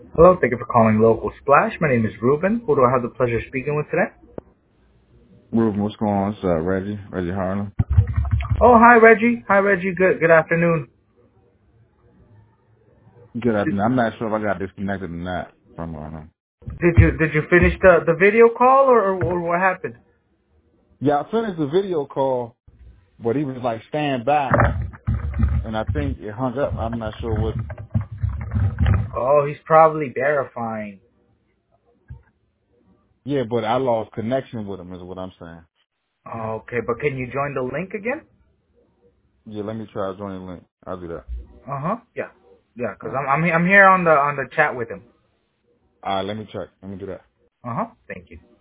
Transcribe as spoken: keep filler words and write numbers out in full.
Hello, thank you for calling Local Splash. My name is Ruben. Who do I have the pleasure of speaking with today? Ruben, what's going on? It's uh, Reggie, Reggie Harlan. Oh, hi Reggie. Hi Reggie. Good good afternoon. Good Did, afternoon. I'm not sure if I got disconnected or not from uh, did you did you finish the the video call or, or, or what happened? Yeah, I finished the video call, but he was like stand by, and I think it hung up. I'm not sure what. Oh, he's probably verifying. Yeah, but I lost connection with him, is what I'm saying. Oh, okay, but can you join the link again? Yeah, let me try joining the link. I'll do that. Uh huh. Yeah, yeah. Cause All right. I'm I'm he- I'm here on the on the chat with him. All right, let me check. Let me do that. Uh huh. Thank you.